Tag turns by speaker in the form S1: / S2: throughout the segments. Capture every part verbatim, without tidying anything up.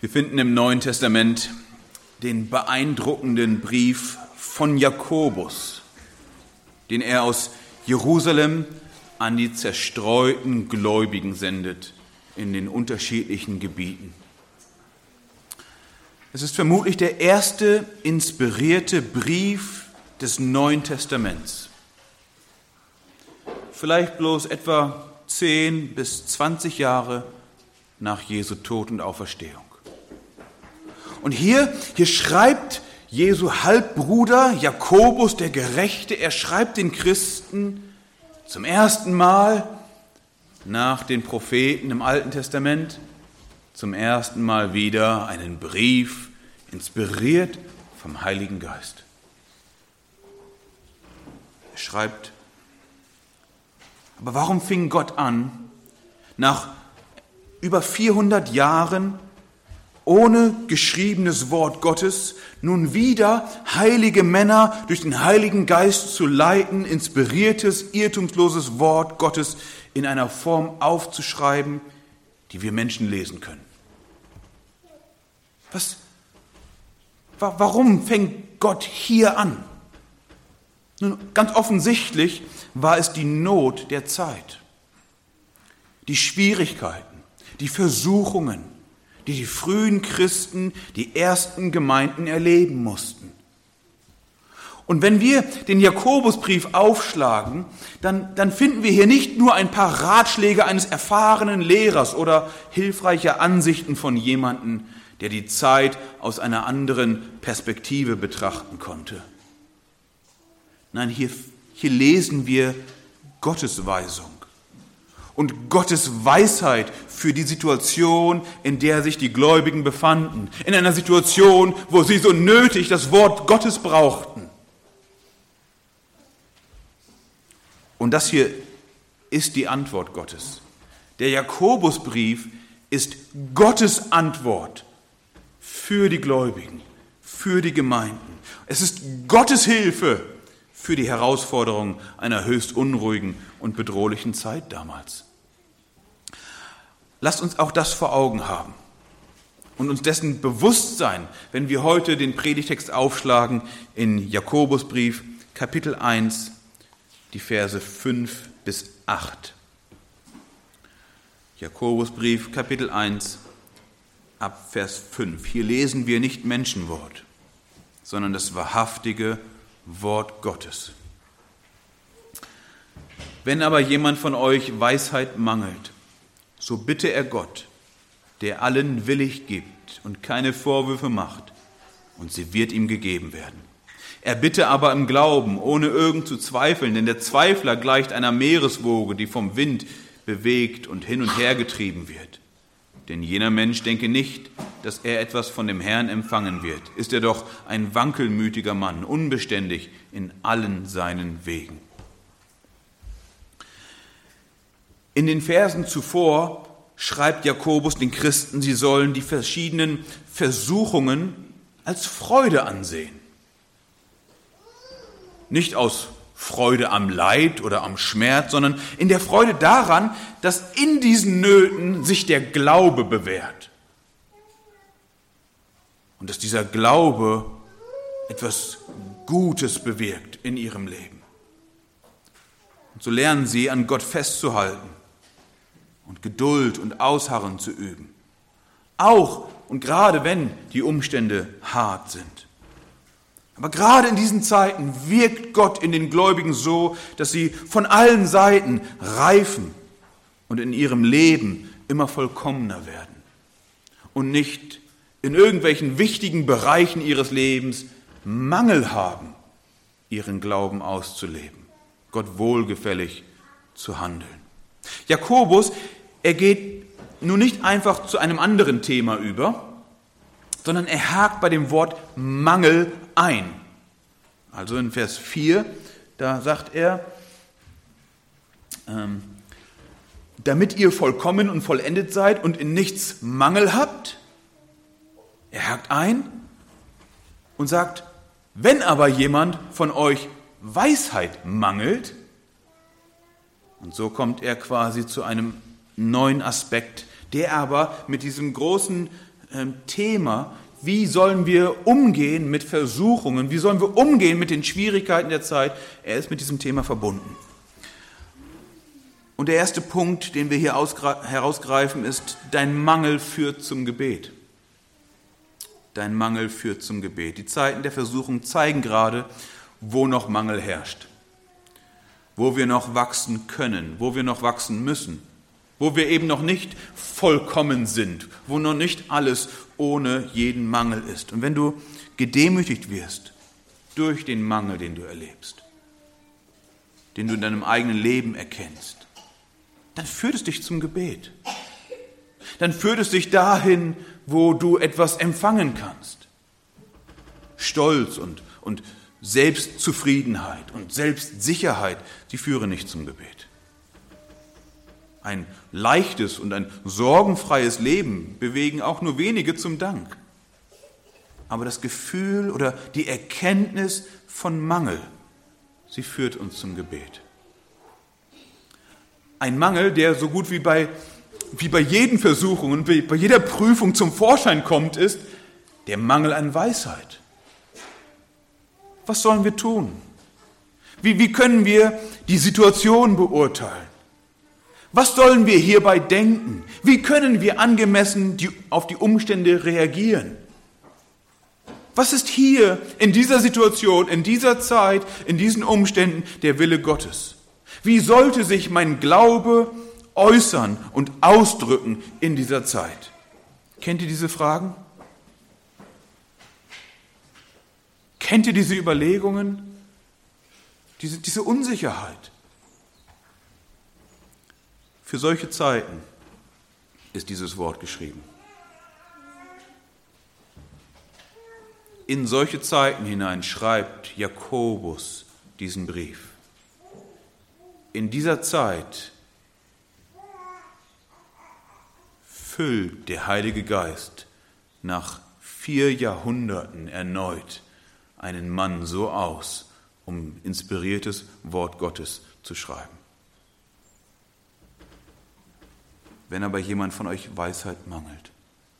S1: Wir finden im Neuen Testament den beeindruckenden Brief von Jakobus, den er aus Jerusalem an die zerstreuten Gläubigen sendet in den unterschiedlichen Gebieten. Es ist vermutlich der erste inspirierte Brief des Neuen Testaments. Vielleicht bloß etwa zehn bis zwanzig Jahre nach Jesu Tod und Auferstehung. Und hier, hier schreibt Jesu Halbbruder Jakobus, der Gerechte, er schreibt den Christen zum ersten Mal nach den Propheten im Alten Testament, zum ersten Mal wieder einen Brief, inspiriert vom Heiligen Geist. Er schreibt, aber warum fing Gott an, nach über vierhundert Jahren ohne geschriebenes Wort Gottes nun wieder heilige Männer durch den Heiligen Geist zu leiten, inspiriertes, irrtumsloses Wort Gottes in einer Form aufzuschreiben, die wir Menschen lesen können? Was, wa- warum fängt Gott hier an? Nun, ganz offensichtlich war es die Not der Zeit, die Schwierigkeiten, die Versuchungen, die die frühen Christen, die ersten Gemeinden erleben mussten. Und wenn wir den Jakobusbrief aufschlagen, dann, dann finden wir hier nicht nur ein paar Ratschläge eines erfahrenen Lehrers oder hilfreiche Ansichten von jemandem, der die Zeit aus einer anderen Perspektive betrachten konnte. Nein, hier, hier lesen wir Gottes Weisung und Gottes Weisheit für die Situation, in der sich die Gläubigen befanden. In einer Situation, wo sie so nötig das Wort Gottes brauchten. Und das hier ist die Antwort Gottes. Der Jakobusbrief ist Gottes Antwort für die Gläubigen, für die Gemeinden. Es ist Gottes Hilfe für die Herausforderung einer höchst unruhigen und bedrohlichen Zeit damals. Lasst uns auch das vor Augen haben und uns dessen bewusst sein, wenn wir heute den Predigtext aufschlagen in Jakobusbrief, Kapitel eins, die Verse fünf bis acht. Jakobusbrief, Kapitel eins, ab Vers fünf. Hier lesen wir nicht Menschenwort, sondern das wahrhaftige Wort Gottes. Wenn aber jemand von euch Weisheit mangelt, so bitte er Gott, der allen willig gibt und keine Vorwürfe macht, und sie wird ihm gegeben werden. Er bitte aber im Glauben, ohne irgend zu zweifeln, denn der Zweifler gleicht einer Meereswoge, die vom Wind bewegt und hin und her getrieben wird. Denn jener Mensch denke nicht, dass er etwas von dem Herrn empfangen wird. Ist er doch ein wankelmütiger Mann, unbeständig in allen seinen Wegen. In den Versen zuvor schreibt Jakobus den Christen, sie sollen die verschiedenen Versuchungen als Freude ansehen. Nicht aus Freude am Leid oder am Schmerz, sondern in der Freude daran, dass in diesen Nöten sich der Glaube bewährt. Und dass dieser Glaube etwas Gutes bewirkt in ihrem Leben. Und so lernen sie, an Gott festzuhalten und Geduld und Ausharren zu üben. Auch und gerade wenn die Umstände hart sind. Aber gerade in diesen Zeiten wirkt Gott in den Gläubigen so, dass sie von allen Seiten reifen und in ihrem Leben immer vollkommener werden und nicht in irgendwelchen wichtigen Bereichen ihres Lebens Mangel haben, ihren Glauben auszuleben, Gott wohlgefällig zu handeln. Jakobus, er geht nun nicht einfach zu einem anderen Thema über, sondern er hakt bei dem Wort Mangel ein. Also in Vers vier, da sagt er, ähm, damit ihr vollkommen und vollendet seid und in nichts Mangel habt. Er hakt ein und sagt, wenn aber jemand von euch Weisheit mangelt, und so kommt er quasi zu einem neuen Aspekt, der aber mit diesem großen ähm, Thema, wie sollen wir umgehen mit Versuchungen, wie sollen wir umgehen mit den Schwierigkeiten der Zeit, er ist mit diesem Thema verbunden. Und der erste Punkt, den wir hier herausgreifen, ist, dein Mangel führt zum Gebet. Dein Mangel führt zum Gebet. Die Zeiten der Versuchung zeigen gerade, wo noch Mangel herrscht, wo wir noch wachsen können, wo wir noch wachsen müssen, wo wir eben noch nicht vollkommen sind, wo noch nicht alles ohne jeden Mangel ist. Und wenn du gedemütigt wirst durch den Mangel, den du erlebst, den du in deinem eigenen Leben erkennst, dann führt es dich zum Gebet. Dann führt es dich dahin, wo du etwas empfangen kannst. Stolz und, und Selbstzufriedenheit und Selbstsicherheit, die führen nicht zum Gebet. Ein leichtes und ein sorgenfreies Leben bewegen auch nur wenige zum Dank. Aber das Gefühl oder die Erkenntnis von Mangel, sie führt uns zum Gebet. Ein Mangel, der so gut wie bei, wie bei jeden Versuchungen, wie bei jeder Prüfung zum Vorschein kommt, ist der Mangel an Weisheit. Was sollen wir tun? Wie, wie können wir die Situation beurteilen? Was sollen wir hierbei denken? Wie können wir angemessen die, auf die Umstände reagieren? Was ist hier in dieser Situation, in dieser Zeit, in diesen Umständen der Wille Gottes? Wie sollte sich mein Glaube äußern und ausdrücken in dieser Zeit? Kennt ihr diese Fragen? Kennt ihr diese Überlegungen? Diese, diese Unsicherheit? Für solche Zeiten ist dieses Wort geschrieben. In solche Zeiten hinein schreibt Jakobus diesen Brief. In dieser Zeit füllt der Heilige Geist nach vier Jahrhunderten erneut einen Mann so aus, um inspiriertes Wort Gottes zu schreiben. Wenn aber jemand von euch Weisheit mangelt.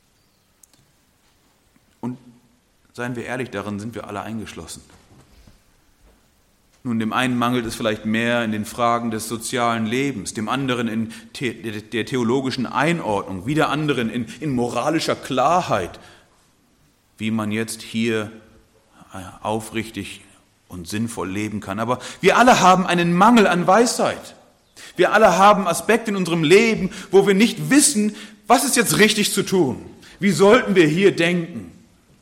S1: Und seien wir ehrlich, darin sind wir alle eingeschlossen. Nun, dem einen mangelt es vielleicht mehr in den Fragen des sozialen Lebens, dem anderen in the- der theologischen Einordnung, wieder anderen in, in moralischer Klarheit, wie man jetzt hier aufrichtig und sinnvoll leben kann. Aber wir alle haben einen Mangel an Weisheit. Wir alle haben Aspekte in unserem Leben, wo wir nicht wissen, was ist jetzt richtig zu tun. Wie sollten wir hier denken?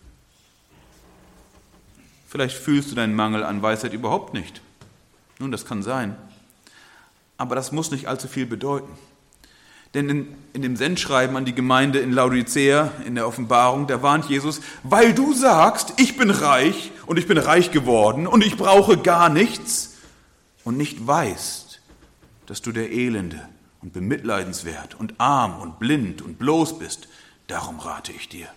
S1: Vielleicht fühlst du deinen Mangel an Weisheit überhaupt nicht. Nun, das kann sein. Aber das muss nicht allzu viel bedeuten. Denn in, in dem Sendschreiben an die Gemeinde in Laodicea, in der Offenbarung, da warnt Jesus, weil du sagst, ich bin reich und ich bin reich geworden und ich brauche gar nichts und nicht weißt, dass du der Elende und bemitleidenswert und arm und blind und bloß bist, darum rate ich dir.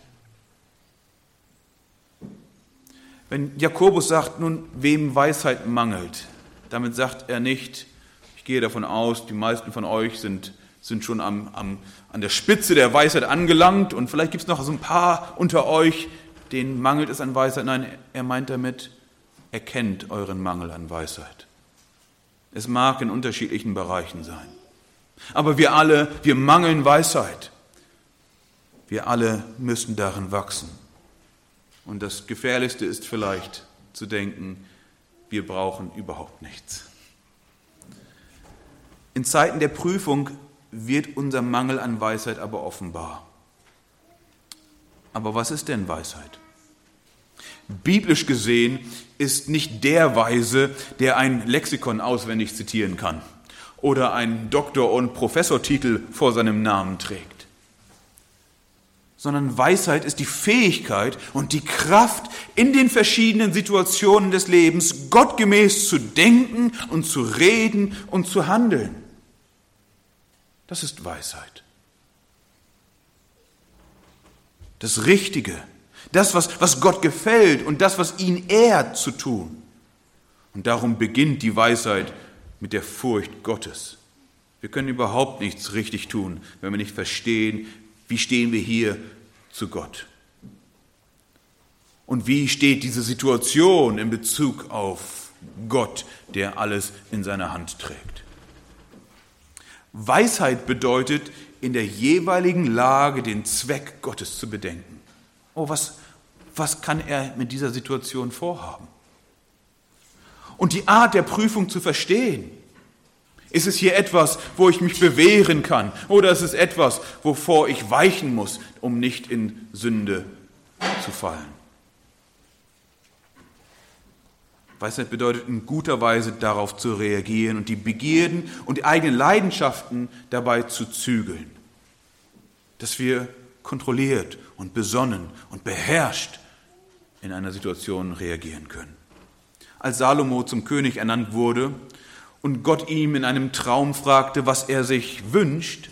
S1: Wenn Jakobus sagt, nun, wem Weisheit mangelt, damit sagt er nicht, ich gehe davon aus, die meisten von euch sind, sind schon am, am, an der Spitze der Weisheit angelangt und vielleicht gibt es noch so ein paar unter euch, denen mangelt es an Weisheit. Nein, er meint damit, erkennt euren Mangel an Weisheit. Es mag in unterschiedlichen Bereichen sein. Aber wir alle, wir mangeln Weisheit. Wir alle müssen darin wachsen. Und das Gefährlichste ist vielleicht zu denken, wir brauchen überhaupt nichts. In Zeiten der Prüfung wird unser Mangel an Weisheit aber offenbar. Aber was ist denn Weisheit? Biblisch gesehen ist nicht der Weise, der ein Lexikon auswendig zitieren kann oder einen Doktor- und Professortitel vor seinem Namen trägt. Sondern Weisheit ist die Fähigkeit und die Kraft, in den verschiedenen Situationen des Lebens gottgemäß zu denken und zu reden und zu handeln. Das ist Weisheit. Das Richtige, das, was, was Gott gefällt und das, was ihn ehrt, zu tun. Und darum beginnt die Weisheit mit der Furcht Gottes. Wir können überhaupt nichts richtig tun, wenn wir nicht verstehen, wie stehen wir hier zu Gott? Und wie steht diese Situation in Bezug auf Gott, der alles in seiner Hand trägt? Weisheit bedeutet, in der jeweiligen Lage den Zweck Gottes zu bedenken. Oh, was, was kann er mit dieser Situation vorhaben? Und die Art der Prüfung zu verstehen. Ist es hier etwas, wo ich mich bewähren kann? Oder ist es etwas, wovor ich weichen muss, um nicht in Sünde zu fallen? Weisheit bedeutet, in guter Weise darauf zu reagieren und die Begierden und die eigenen Leidenschaften dabei zu zügeln. Dass wir kontrolliert und besonnen und beherrscht in einer Situation reagieren können. Als Salomo zum König ernannt wurde und Gott ihm in einem Traum fragte, was er sich wünscht,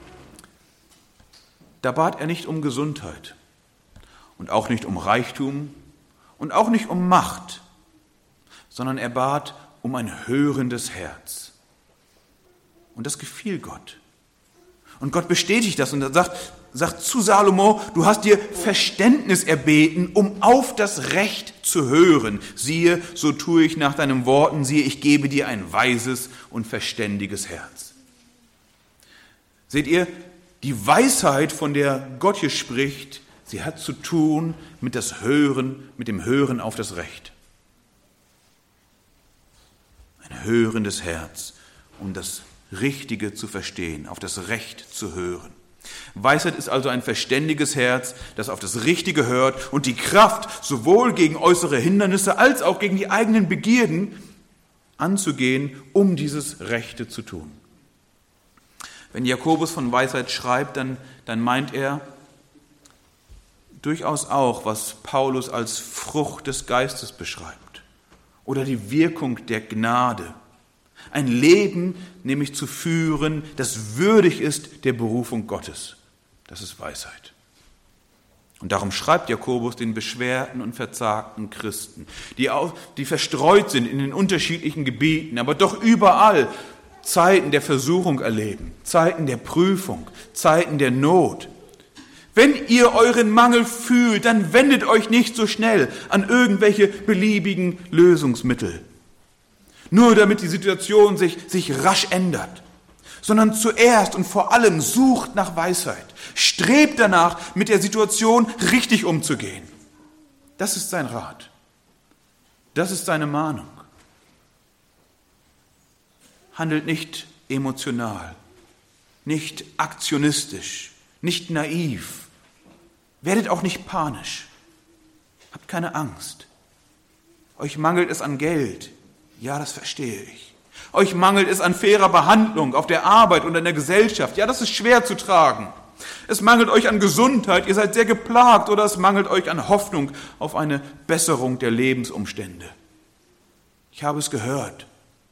S1: da bat er nicht um Gesundheit und auch nicht um Reichtum und auch nicht um Macht, sondern er bat um ein hörendes Herz. Und das gefiel Gott. Und Gott bestätigt das und er sagt, sagt zu Salomo, du hast dir Verständnis erbeten, um auf das Recht zu hören. Siehe, so tue ich nach deinen Worten, siehe, ich gebe dir ein weises und verständiges Herz. Seht ihr, die Weisheit, von der Gott hier spricht, sie hat zu tun mit das Hören, mit dem Hören auf das Recht. Ein hörendes Herz, um das Richtige zu verstehen, auf das Recht zu hören. Weisheit ist also ein verständiges Herz, das auf das Richtige hört und die Kraft, sowohl gegen äußere Hindernisse als auch gegen die eigenen Begierden anzugehen, um dieses Rechte zu tun. Wenn Jakobus von Weisheit schreibt, dann, dann meint er durchaus auch, was Paulus als Frucht des Geistes beschreibt oder die Wirkung der Gnade. Ein Leben nämlich zu führen, das würdig ist der Berufung Gottes. Das ist Weisheit. Und darum schreibt Jakobus den beschwerten und verzagten Christen, die, auch, die verstreut sind in den unterschiedlichen Gebieten, aber doch überall Zeiten der Versuchung erleben, Zeiten der Prüfung, Zeiten der Not. Wenn ihr euren Mangel fühlt, dann wendet euch nicht so schnell an irgendwelche beliebigen Lösungsmittel. Nur damit die Situation sich, sich rasch ändert, sondern zuerst und vor allem sucht nach Weisheit. Strebt danach, mit der Situation richtig umzugehen. Das ist sein Rat. Das ist seine Mahnung. Handelt nicht emotional, nicht aktionistisch, nicht naiv. Werdet auch nicht panisch. Habt keine Angst. Euch mangelt es an Geld. Ja, das verstehe ich. Euch mangelt es an fairer Behandlung auf der Arbeit und in der Gesellschaft. Ja, das ist schwer zu tragen. Es mangelt euch an Gesundheit, ihr seid sehr geplagt, oder es mangelt euch an Hoffnung auf eine Besserung der Lebensumstände. Ich habe es gehört.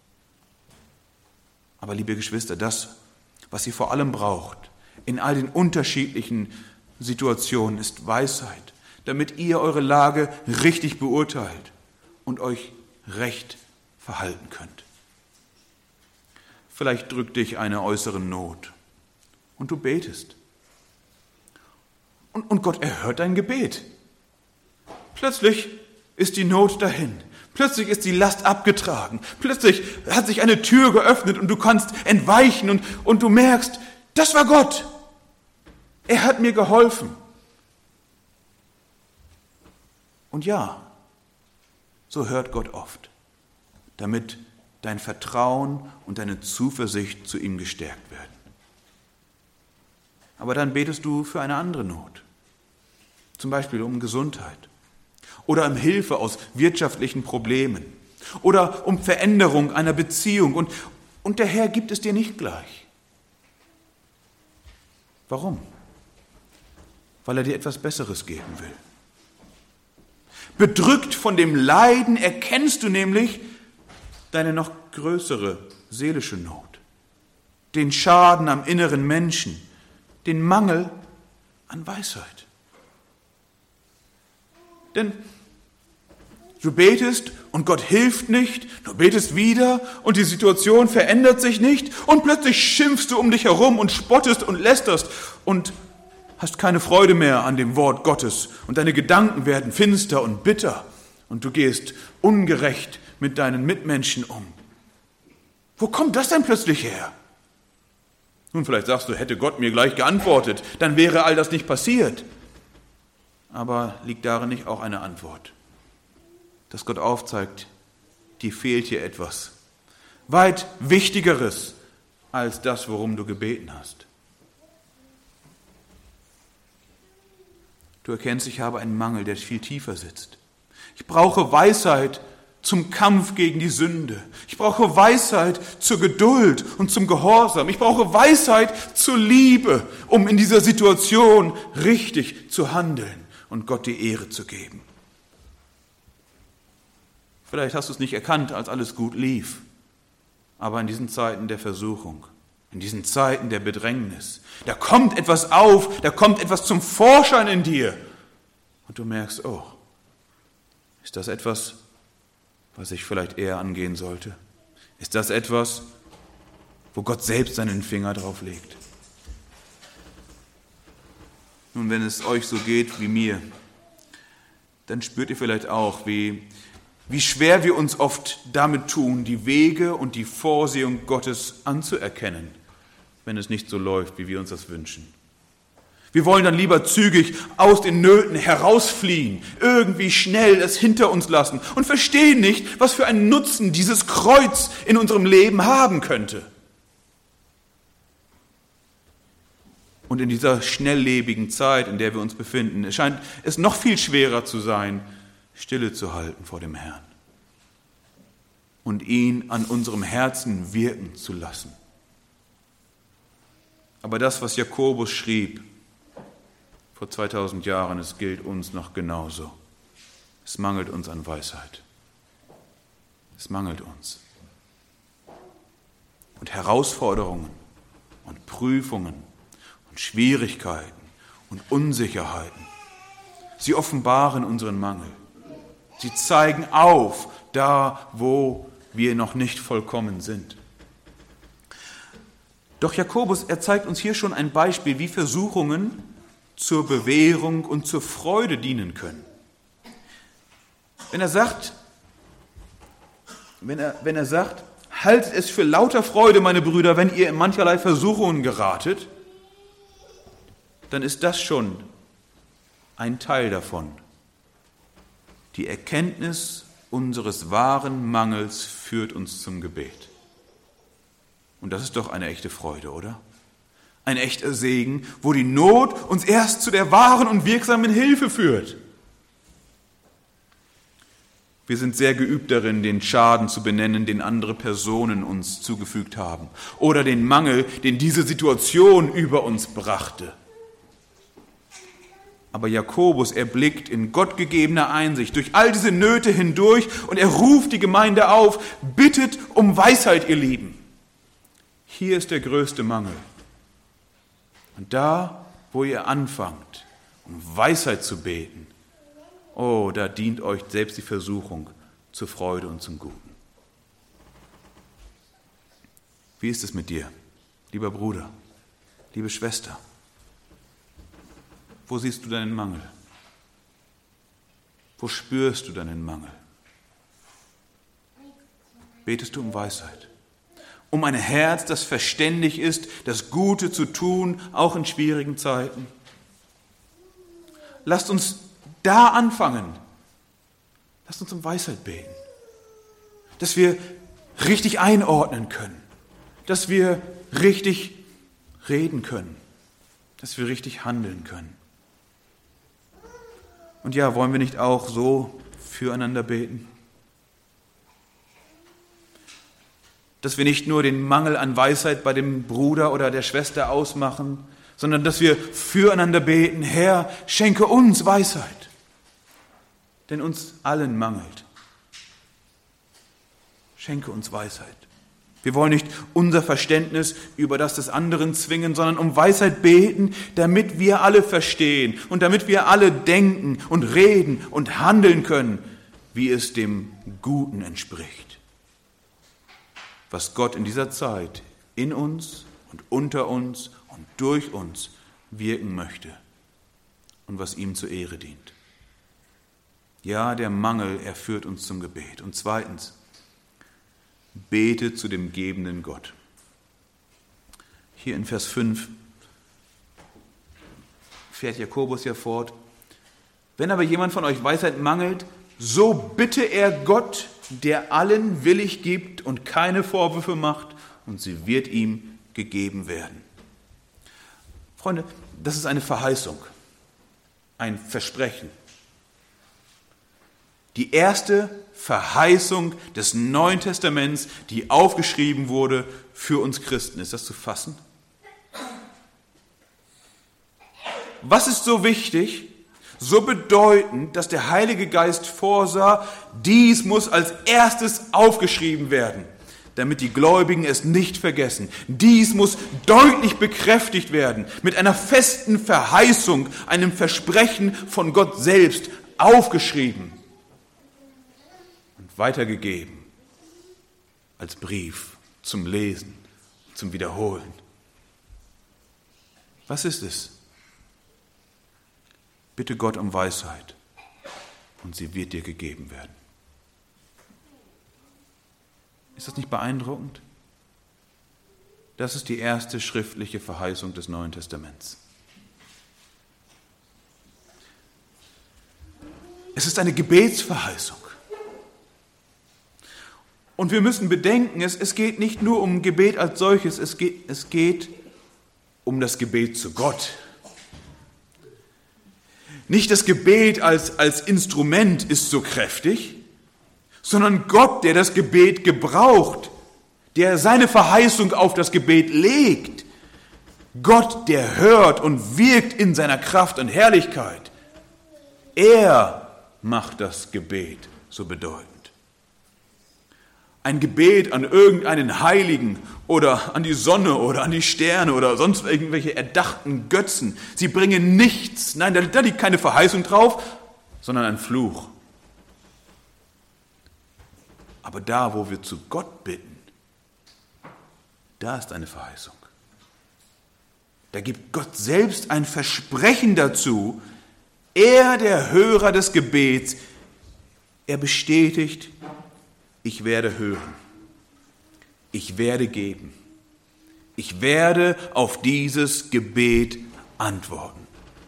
S1: Aber liebe Geschwister, das, was ihr vor allem braucht, in all den unterschiedlichen Situationen, ist Weisheit, damit ihr eure Lage richtig beurteilt und euch recht verhalten könnt. Vielleicht drückt dich eine äußere Not und du betest. Und, und Gott erhört dein Gebet. Plötzlich ist die Not dahin. Plötzlich ist die Last abgetragen. Plötzlich hat sich eine Tür geöffnet und du kannst entweichen und, und du merkst, das war Gott. Er hat mir geholfen. Und ja, so hört Gott oft, damit dein Vertrauen und deine Zuversicht zu ihm gestärkt werden. Aber dann betest du für eine andere Not, zum Beispiel um Gesundheit oder um Hilfe aus wirtschaftlichen Problemen oder um Veränderung einer Beziehung und, und der Herr gibt es dir nicht gleich. Warum? Weil er dir etwas Besseres geben will. Bedrückt von dem Leiden erkennst du nämlich deine noch größere seelische Not, den Schaden am inneren Menschen, den Mangel an Weisheit. Denn du betest und Gott hilft nicht, du betest wieder und die Situation verändert sich nicht und plötzlich schimpfst du um dich herum und spottest und lästerst und hast keine Freude mehr an dem Wort Gottes und deine Gedanken werden finster und bitter und du gehst ungerecht mit deinen Mitmenschen um. Wo kommt das denn plötzlich her? Nun, vielleicht sagst du, hätte Gott mir gleich geantwortet, dann wäre all das nicht passiert. Aber liegt darin nicht auch eine Antwort? Dass Gott aufzeigt, dir fehlt hier etwas. Weit Wichtigeres als das, worum du gebeten hast. Du erkennst, ich habe einen Mangel, der viel tiefer sitzt. Ich brauche Weisheit zum Kampf gegen die Sünde. Ich brauche Weisheit zur Geduld und zum Gehorsam. Ich brauche Weisheit zur Liebe, um in dieser Situation richtig zu handeln und Gott die Ehre zu geben. Vielleicht hast du es nicht erkannt, als alles gut lief. Aber in diesen Zeiten der Versuchung, in diesen Zeiten der Bedrängnis, da kommt etwas auf, da kommt etwas zum Vorschein in dir. Und du merkst, oh, ist das etwas, was ich vielleicht eher angehen sollte? Ist das etwas, wo Gott selbst seinen Finger drauf legt? Nun, wenn es euch so geht wie mir, dann spürt ihr vielleicht auch, wie Wie schwer wir uns oft damit tun, die Wege und die Vorsehung Gottes anzuerkennen, wenn es nicht so läuft, wie wir uns das wünschen. Wir wollen dann lieber zügig aus den Nöten herausfliehen, irgendwie schnell es hinter uns lassen und verstehen nicht, was für einen Nutzen dieses Kreuz in unserem Leben haben könnte. Und in dieser schnelllebigen Zeit, in der wir uns befinden, erscheint es noch viel schwerer zu sein, Stille zu halten vor dem Herrn und ihn an unserem Herzen wirken zu lassen. Aber das, was Jakobus schrieb vor zweitausend Jahren, es gilt uns noch genauso. Es mangelt uns an Weisheit. Es mangelt uns. Und Herausforderungen und Prüfungen und Schwierigkeiten und Unsicherheiten, sie offenbaren unseren Mangel. Sie zeigen auf, da wo wir noch nicht vollkommen sind. Doch Jakobus, er zeigt uns hier schon ein Beispiel, wie Versuchungen zur Bewährung und zur Freude dienen können. Wenn er sagt, wenn er, wenn er sagt, haltet es für lauter Freude, meine Brüder, wenn ihr in mancherlei Versuchungen geratet, dann ist das schon ein Teil davon. Die Erkenntnis unseres wahren Mangels führt uns zum Gebet. Und das ist doch eine echte Freude, oder? Ein echter Segen, wo die Not uns erst zu der wahren und wirksamen Hilfe führt. Wir sind sehr geübt darin, den Schaden zu benennen, den andere Personen uns zugefügt haben, oder den Mangel, den diese Situation über uns brachte. Aber Jakobus, er blickt in gottgegebener Einsicht durch all diese Nöte hindurch und er ruft die Gemeinde auf, bittet um Weisheit, ihr Lieben. Hier ist der größte Mangel. Und da, wo ihr anfangt, um Weisheit zu beten, oh, da dient euch selbst die Versuchung zur Freude und zum Guten. Wie ist es mit dir, lieber Bruder, liebe Schwester? Wo siehst du deinen Mangel? Wo spürst du deinen Mangel? Betest du um Weisheit? Um ein Herz, das verständig ist, das Gute zu tun, auch in schwierigen Zeiten? Lasst uns da anfangen. Lasst uns um Weisheit beten. Dass wir richtig einordnen können. Dass wir richtig reden können. Dass wir richtig handeln können. Und ja, wollen wir nicht auch so füreinander beten? Dass wir nicht nur den Mangel an Weisheit bei dem Bruder oder der Schwester ausmachen, sondern dass wir füreinander beten, Herr, schenke uns Weisheit, denn uns allen mangelt. Schenke uns Weisheit. Wir wollen nicht unser Verständnis über das des anderen zwingen, sondern um Weisheit beten, damit wir alle verstehen und damit wir alle denken und reden und handeln können, wie es dem Guten entspricht. Was Gott in dieser Zeit in uns und unter uns und durch uns wirken möchte und was ihm zur Ehre dient. Ja, der Mangel, er führt uns zum Gebet. Und zweitens, bete zu dem gebenden Gott. Hier in Vers fünf fährt Jakobus ja fort: Wenn aber jemand von euch Weisheit mangelt, so bitte er Gott, der allen willig gibt und keine Vorwürfe macht, und sie wird ihm gegeben werden. Freunde, das ist eine Verheißung, ein Versprechen. Die erste Verheißung des Neuen Testaments, die aufgeschrieben wurde für uns Christen. Ist das zu fassen? Was ist so wichtig, so bedeutend, dass der Heilige Geist vorsah, dies muss als erstes aufgeschrieben werden, damit die Gläubigen es nicht vergessen. Dies muss deutlich bekräftigt werden, mit einer festen Verheißung, einem Versprechen von Gott selbst aufgeschrieben und weitergegeben als Brief zum Lesen, zum Wiederholen. Was ist es? Bitte Gott um Weisheit, und sie wird dir gegeben werden. Ist das nicht beeindruckend? Das ist die erste schriftliche Verheißung des Neuen Testaments. Es ist eine Gebetsverheißung. Und wir müssen bedenken, es, es geht nicht nur um Gebet als solches, es geht, es geht um das Gebet zu Gott. Nicht das Gebet als, als Instrument ist so kräftig, sondern Gott, der das Gebet gebraucht, der seine Verheißung auf das Gebet legt. Gott, der hört und wirkt in seiner Kraft und Herrlichkeit. Er macht das Gebet so bedeutend. Ein Gebet an irgendeinen Heiligen oder an die Sonne oder an die Sterne oder sonst irgendwelche erdachten Götzen. Sie bringen nichts. Nein, da, da liegt keine Verheißung drauf, sondern ein Fluch. Aber da, wo wir zu Gott bitten, da ist eine Verheißung. Da gibt Gott selbst ein Versprechen dazu. Er, der Hörer des Gebets, er bestätigt: Ich werde hören, ich werde geben, ich werde auf dieses Gebet antworten.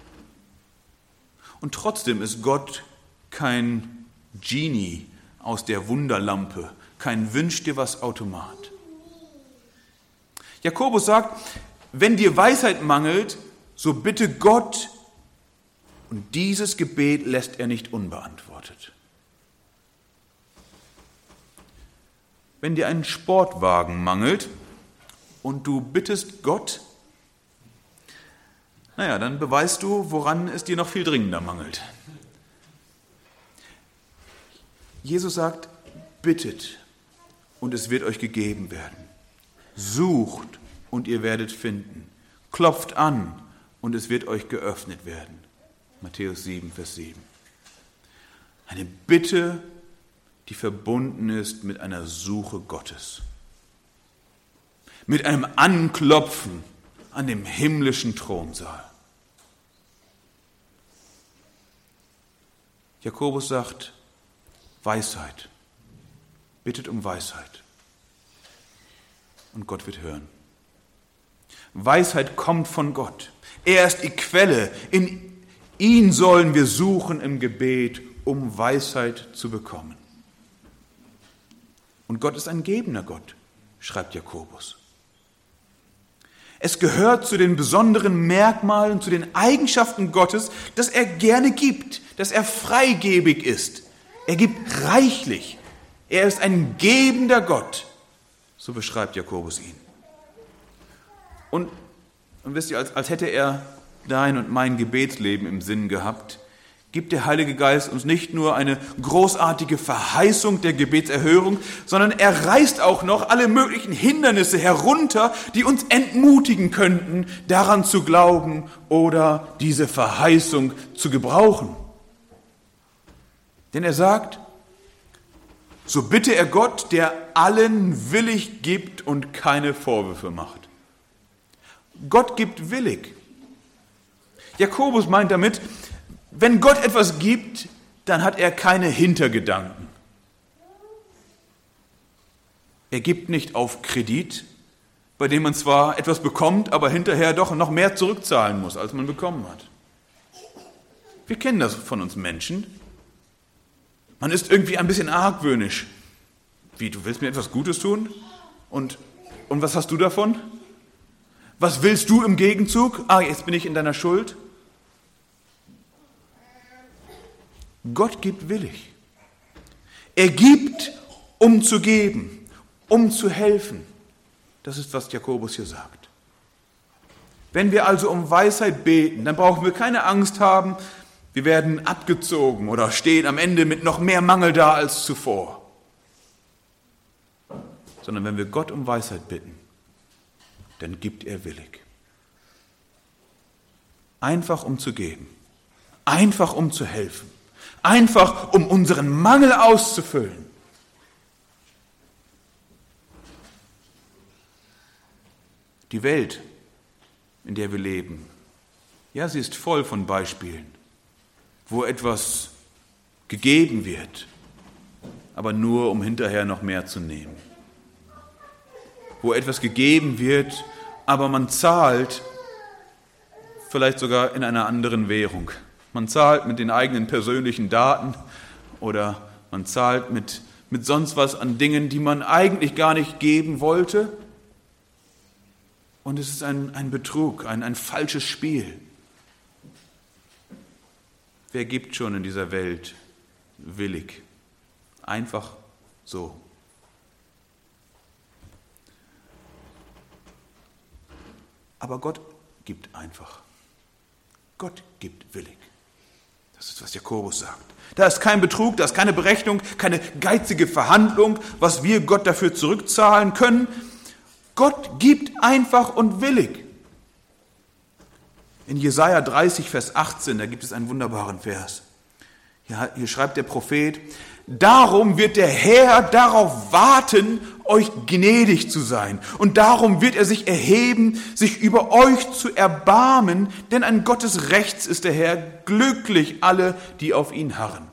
S1: Und trotzdem ist Gott kein Genie aus der Wunderlampe, kein Wünsch-dir-was-Automat. Jakobus sagt, wenn dir Weisheit mangelt, so bitte Gott, und dieses Gebet lässt er nicht unbeantwortet. Wenn dir ein Sportwagen mangelt und du bittest Gott, naja, dann beweist du, woran es dir noch viel dringender mangelt. Jesus sagt, bittet und es wird euch gegeben werden. Sucht und ihr werdet finden. Klopft an und es wird euch geöffnet werden. Matthäus sieben, Vers sieben. Eine Bitte, die verbunden ist mit einer Suche Gottes. Mit einem Anklopfen an dem himmlischen Thronsaal. Jakobus sagt, Weisheit. Bittet um Weisheit. Und Gott wird hören. Weisheit kommt von Gott. Er ist die Quelle. In ihn sollen wir suchen im Gebet, um Weisheit zu bekommen. Und Gott ist ein gebender Gott, schreibt Jakobus. Es gehört zu den besonderen Merkmalen, zu den Eigenschaften Gottes, dass er gerne gibt, dass er freigebig ist. Er gibt reichlich. Er ist ein gebender Gott. So beschreibt Jakobus ihn. Und, und wisst ihr, als, als hätte er dein und mein Gebetsleben im Sinn gehabt, gibt der Heilige Geist uns nicht nur eine großartige Verheißung der Gebetserhörung, sondern er reißt auch noch alle möglichen Hindernisse herunter, die uns entmutigen könnten, daran zu glauben oder diese Verheißung zu gebrauchen. Denn er sagt, so bitte er Gott, der allen willig gibt und keine Vorwürfe macht. Gott gibt willig. Jakobus meint damit, wenn Gott etwas gibt, dann hat er keine Hintergedanken. Er gibt nicht auf Kredit, bei dem man zwar etwas bekommt, aber hinterher doch noch mehr zurückzahlen muss, als man bekommen hat. Wir kennen das von uns Menschen. Man ist irgendwie ein bisschen argwöhnisch. Wie, du willst mir etwas Gutes tun? Und, und was hast du davon? Was willst du im Gegenzug? Ah, jetzt bin ich in deiner Schuld. Gott gibt willig. Er gibt, um zu geben, um zu helfen. Das ist, was Jakobus hier sagt. Wenn wir also um Weisheit beten, dann brauchen wir keine Angst haben, wir werden abgezogen oder stehen am Ende mit noch mehr Mangel da als zuvor. Sondern wenn wir Gott um Weisheit bitten, dann gibt er willig. Einfach um zu geben, einfach um zu helfen, einfach um unseren Mangel auszufüllen. Die Welt, in der wir leben, ja, sie ist voll von Beispielen, wo etwas gegeben wird, aber nur um hinterher noch mehr zu nehmen. Wo etwas gegeben wird, aber man zahlt vielleicht sogar in einer anderen Währung. Man zahlt mit den eigenen persönlichen Daten oder man zahlt mit, mit sonst was an Dingen, die man eigentlich gar nicht geben wollte. Und es ist ein, ein Betrug, ein, ein falsches Spiel. Wer gibt schon in dieser Welt willig? Einfach so. Aber Gott gibt einfach. Gott gibt willig. Das ist, was Jakobus sagt. Da ist kein Betrug, da ist keine Berechnung, keine geizige Verhandlung, was wir Gott dafür zurückzahlen können. Gott gibt einfach und willig. In Jesaja dreißig, Vers achtzehn, da gibt es einen wunderbaren Vers. Hier, hier schreibt der Prophet: Darum wird der Herr darauf warten, euch gnädig zu sein. Und darum wird er sich erheben, sich über euch zu erbarmen, denn an Gottes Rechts ist der Herr, glücklich alle, die auf ihn harren.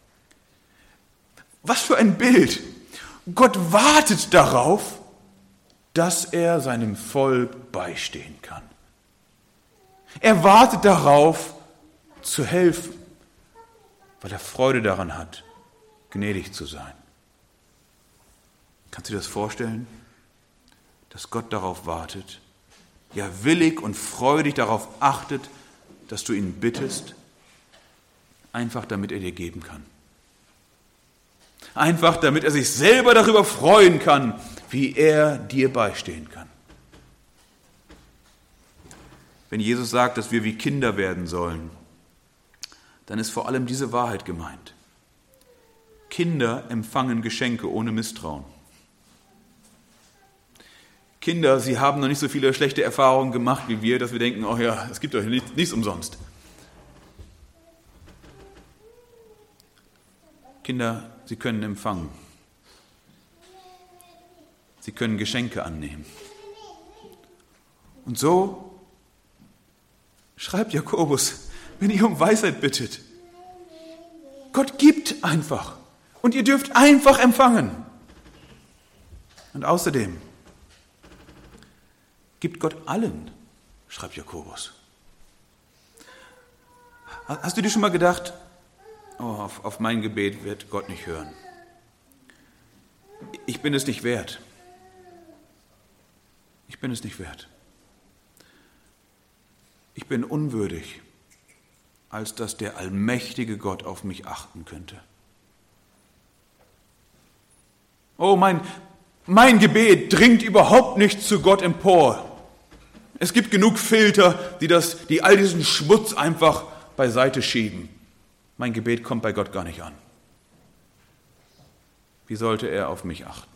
S1: Was für ein Bild! Gott wartet darauf, dass er seinem Volk beistehen kann. Er wartet darauf, zu helfen, weil er Freude daran hat, gnädig zu sein. Kannst du dir das vorstellen, dass Gott darauf wartet, ja willig und freudig darauf achtet, dass du ihn bittest, einfach damit er dir geben kann. Einfach damit er sich selber darüber freuen kann, wie er dir beistehen kann. Wenn Jesus sagt, dass wir wie Kinder werden sollen, dann ist vor allem diese Wahrheit gemeint. Kinder empfangen Geschenke ohne Misstrauen. Kinder, sie haben noch nicht so viele schlechte Erfahrungen gemacht wie wir, dass wir denken, oh ja, es gibt doch nichts, nichts umsonst. Kinder, sie können empfangen. Sie können Geschenke annehmen. Und so schreibt Jakobus, wenn ihr um Weisheit bittet, Gott gibt einfach und ihr dürft einfach empfangen. Und außerdem gibt Gott allen, schreibt Jakobus. Hast du dir schon mal gedacht, oh, auf, auf mein Gebet wird Gott nicht hören. Ich bin es nicht wert. Ich bin es nicht wert. Ich bin unwürdig, als dass der allmächtige Gott auf mich achten könnte. Oh, mein, mein Gebet dringt überhaupt nicht zu Gott empor. Es gibt genug Filter, die, das, die all diesen Schmutz einfach beiseite schieben. Mein Gebet kommt bei Gott gar nicht an. Wie sollte er auf mich achten?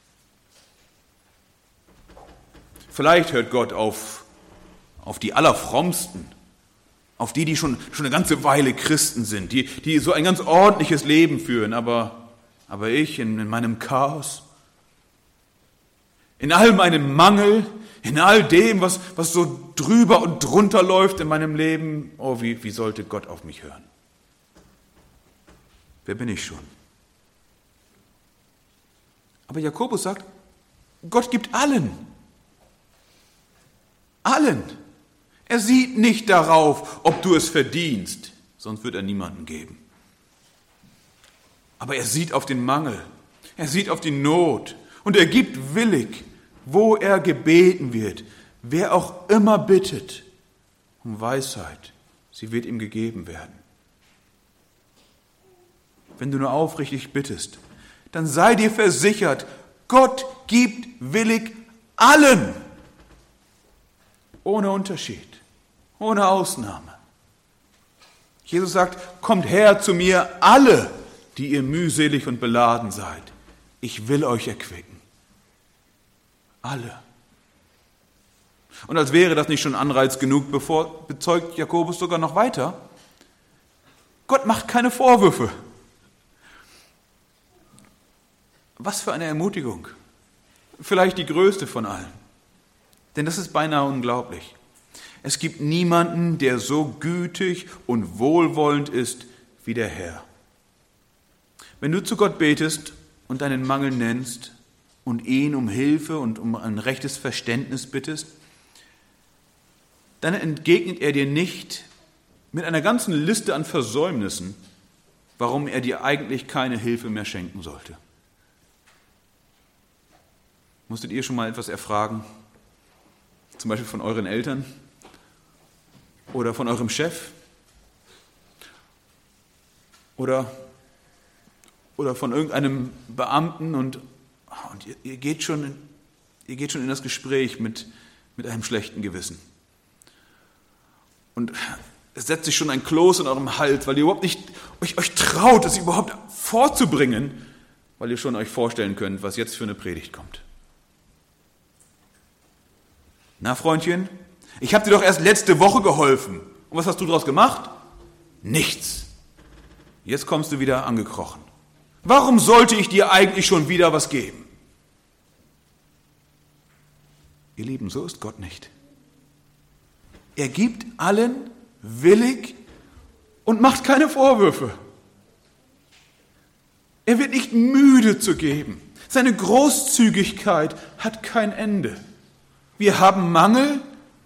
S1: Vielleicht hört Gott auf, auf die Allerfrommsten, auf die, die schon, schon eine ganze Weile Christen sind, die, die so ein ganz ordentliches Leben führen, aber, aber ich in, in meinem Chaos, in all meinem Mangel, in all dem, was, was so drüber und drunter läuft in meinem Leben, oh, wie, wie sollte Gott auf mich hören? wer bin ich schon? Aber Jakobus sagt, Gott gibt allen. Allen. Er sieht nicht darauf, ob du es verdienst, sonst wird er niemanden geben. Aber er sieht auf den Mangel, er sieht auf die Not und er gibt willig, wo er gebeten wird. Wer auch immer bittet um Weisheit, sie wird ihm gegeben werden. Wenn du nur aufrichtig bittest, dann sei dir versichert, Gott gibt willig allen, ohne Unterschied, ohne Ausnahme. Jesus sagt, kommt her zu mir alle, die ihr mühselig und beladen seid. Ich will euch erquicken. Alle. Und als wäre das nicht schon Anreiz genug, bevor, bezeugt Jakobus sogar noch weiter, Gott macht keine Vorwürfe. Was für eine Ermutigung. Vielleicht die größte von allen. Denn das ist beinahe unglaublich. Es gibt niemanden, der so gütig und wohlwollend ist wie der Herr. Wenn du zu Gott betest und deinen Mangel nennst und ihn um Hilfe und um ein rechtes Verständnis bittest, dann entgegnet er dir nicht mit einer ganzen Liste an Versäumnissen, warum er dir eigentlich keine Hilfe mehr schenken sollte. Musstet ihr schon mal etwas erfragen? Zum Beispiel von euren Eltern oder von eurem Chef oder, oder von irgendeinem Beamten und, und ihr, ihr, geht schon, ihr geht schon in das Gespräch mit, mit einem schlechten Gewissen. Und es setzt sich schon ein Kloß in eurem Hals, weil ihr überhaupt nicht euch, euch traut, das überhaupt vorzubringen, weil ihr schon euch vorstellen könnt, was jetzt für eine Predigt kommt. Na, Freundchen, ich habe dir doch erst letzte Woche geholfen. Und was hast du daraus gemacht? Nichts. Jetzt kommst du wieder angekrochen. Warum sollte ich dir eigentlich schon wieder was geben? Ihr Lieben, so ist Gott nicht. Er gibt allen willig und macht keine Vorwürfe. Er wird nicht müde zu geben. Seine Großzügigkeit hat kein Ende. Wir haben Mangel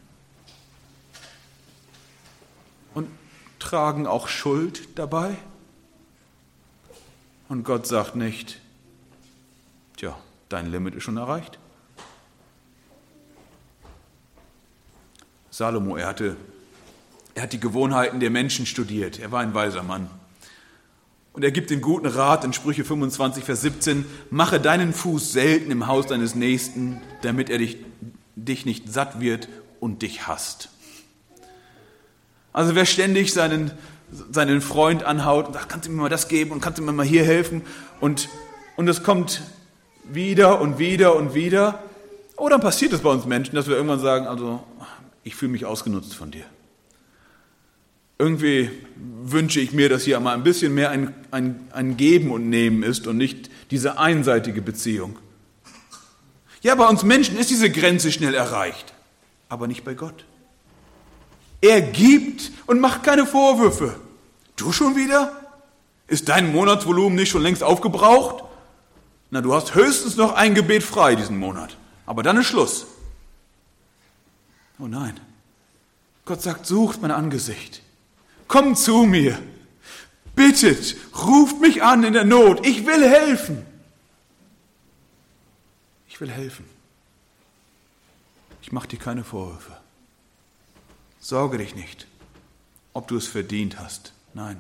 S1: und tragen auch Schuld dabei. Und Gott sagt nicht, tja, dein Limit ist schon erreicht. Salomo, er hatte, er hat die Gewohnheiten der Menschen studiert. Er war ein weiser Mann. Und er gibt den guten Rat in Sprüche fünfundzwanzig, Vers siebzehn, mache deinen Fuß selten im Haus deines Nächsten, damit er dich, dich nicht satt wird und dich hasst. Also wer ständig seinen, seinen Freund anhaut und sagt, kannst du mir mal das geben und kannst du mir mal hier helfen und, und es kommt wieder und wieder und wieder. Oh, dann passiert es bei uns Menschen, dass wir irgendwann sagen, also ich fühle mich ausgenutzt von dir. Irgendwie wünsche ich mir, dass hier mal ein bisschen mehr ein, ein, ein Geben und Nehmen ist und nicht diese einseitige Beziehung. Ja, bei uns Menschen ist diese Grenze schnell erreicht, aber nicht bei Gott. Er gibt und macht keine Vorwürfe. Du schon wieder? Ist dein Monatsvolumen nicht schon längst aufgebraucht? Na, du hast höchstens noch ein Gebet frei diesen Monat, aber dann ist Schluss. Oh nein, Gott sagt, sucht mein Angesicht. Kommt zu mir, bittet, ruft mich an in der Not. Ich will helfen. Ich will helfen. Ich mache dir keine Vorwürfe. Sorge dich nicht, ob du es verdient hast. Nein.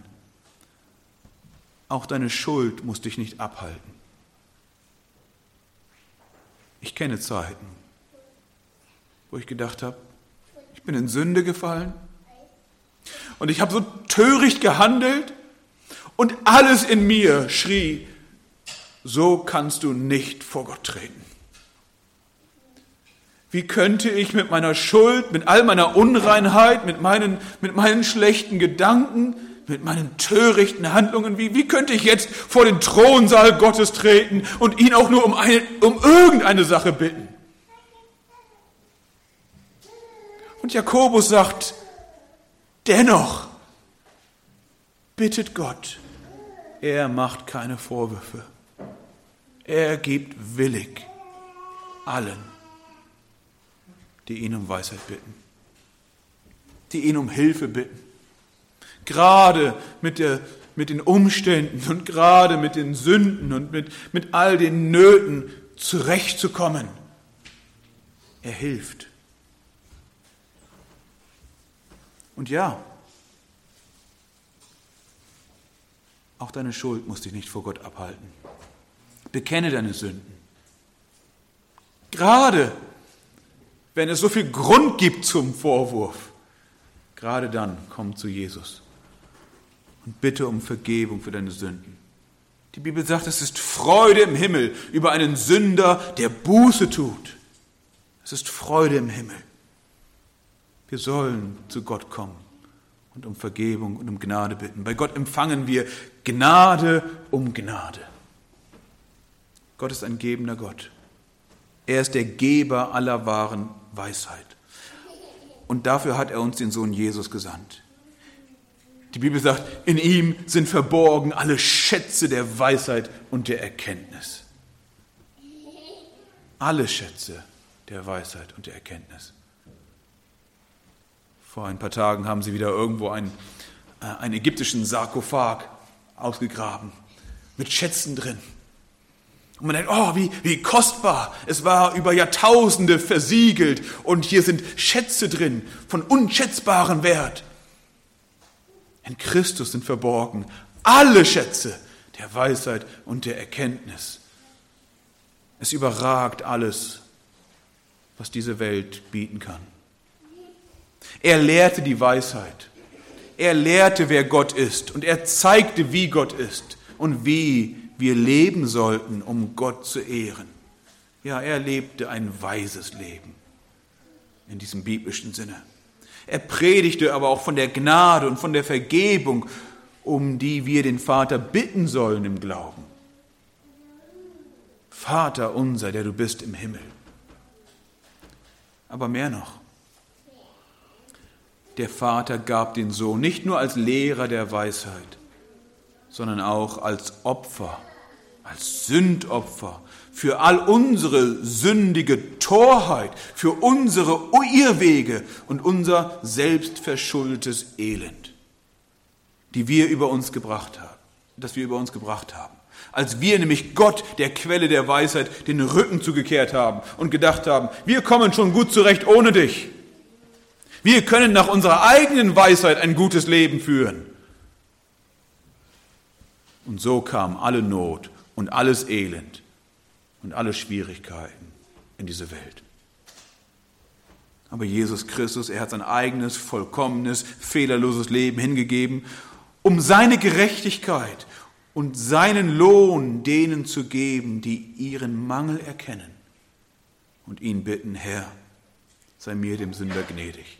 S1: Auch deine Schuld muss dich nicht abhalten. Ich kenne Zeiten, wo ich gedacht habe, ich bin in Sünde gefallen und ich habe so töricht gehandelt und alles in mir schrie, so kannst du nicht vor Gott treten. Wie könnte ich mit meiner Schuld, mit all meiner Unreinheit, mit meinen, mit meinen schlechten Gedanken, mit meinen törichten Handlungen, wie, wie könnte ich jetzt vor den Thronsaal Gottes treten und ihn auch nur um, eine, um irgendeine Sache bitten? Und Jakobus sagt, dennoch bittet Gott, Er macht keine Vorwürfe. Er gibt willig allen, die ihn um Weisheit bitten, die ihn um Hilfe bitten. Gerade mit, der, mit den Umständen und gerade mit den Sünden und mit, mit all den Nöten zurechtzukommen. Er hilft. Und ja, auch deine Schuld muss dich nicht vor Gott abhalten. Bekenne deine Sünden. Gerade wenn es so viel Grund gibt zum Vorwurf, gerade dann komm zu Jesus und bitte um Vergebung für deine Sünden. Die Bibel sagt, es ist Freude im Himmel über einen Sünder, der Buße tut. Es ist Freude im Himmel. Wir sollen zu Gott kommen und um Vergebung und um Gnade bitten. Bei Gott empfangen wir Gnade um Gnade. Gott ist ein gebender Gott. Er ist der Geber aller wahren Weisheit. Und dafür hat er uns den Sohn Jesus gesandt. Die Bibel sagt, in ihm sind verborgen alle Schätze der Weisheit und der Erkenntnis. Alle Schätze der Weisheit und der Erkenntnis. Vor ein paar Tagen haben sie wieder irgendwo einen, äh, einen ägyptischen Sarkophag ausgegraben mit Schätzen drin. Und man denkt, oh, wie, wie kostbar. Es war über Jahrtausende versiegelt und hier sind Schätze drin von unschätzbarem Wert. In Christus sind verborgen alle Schätze der Weisheit und der Erkenntnis. Es überragt alles, was diese Welt bieten kann. Er lehrte die Weisheit. Er lehrte, wer Gott ist. Und er zeigte, wie Gott ist und wie wir leben sollten, um Gott zu ehren. Ja, er lebte ein weises Leben in diesem biblischen Sinne. Er predigte aber auch von der Gnade und von der Vergebung, um die wir den Vater bitten sollen im Glauben. Vater unser, der du bist im Himmel. Aber mehr noch. Der Vater gab den Sohn nicht nur als Lehrer der Weisheit, sondern auch als Opfer, als Sündopfer für all unsere sündige Torheit, für unsere Irrwege und unser selbstverschuldetes Elend, die wir über uns gebracht haben, das wir über uns gebracht haben. Als wir nämlich Gott, der Quelle der Weisheit, den Rücken zugekehrt haben und gedacht haben, wir kommen schon gut zurecht ohne dich. Wir können nach unserer eigenen Weisheit ein gutes Leben führen. Und so kam alle Not und alles Elend und alle Schwierigkeiten in diese Welt. Aber Jesus Christus, er hat sein eigenes, vollkommenes, fehlerloses Leben hingegeben, um seine Gerechtigkeit und seinen Lohn denen zu geben, die ihren Mangel erkennen und ihn bitten, Herr, sei mir dem Sünder gnädig.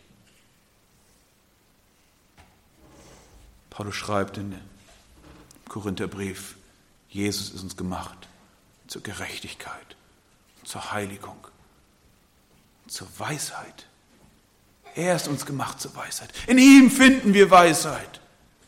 S1: Paulus schreibt in Korintherbrief, Jesus ist uns gemacht zur Gerechtigkeit, zur Heiligung, zur Weisheit. Er ist uns gemacht zur Weisheit. In ihm finden wir Weisheit.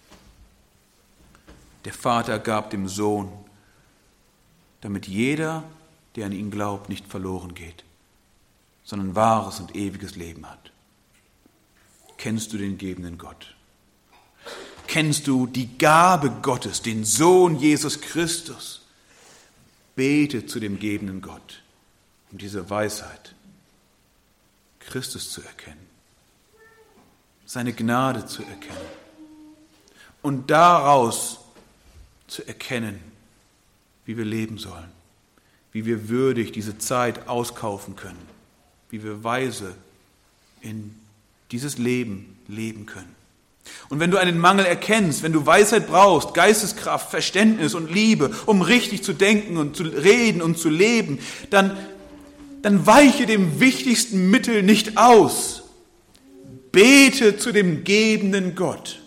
S1: Der Vater gab dem Sohn, damit jeder, der an ihn glaubt, nicht verloren geht, sondern wahres und ewiges Leben hat. Kennst du den gebenden Gott? Kennst du die Gabe Gottes, den Sohn Jesus Christus? Bete zu dem gebenden Gott, um diese Weisheit, Christus zu erkennen, seine Gnade zu erkennen und daraus zu erkennen, wie wir leben sollen, wie wir würdig diese Zeit auskaufen können, wie wir weise in dieses Leben leben können. Und wenn du einen Mangel erkennst, wenn du Weisheit brauchst, Geisteskraft, Verständnis und Liebe, um richtig zu denken und zu reden und zu leben, dann, dann weiche dem wichtigsten Mittel nicht aus. Bete zu dem gebenden Gott.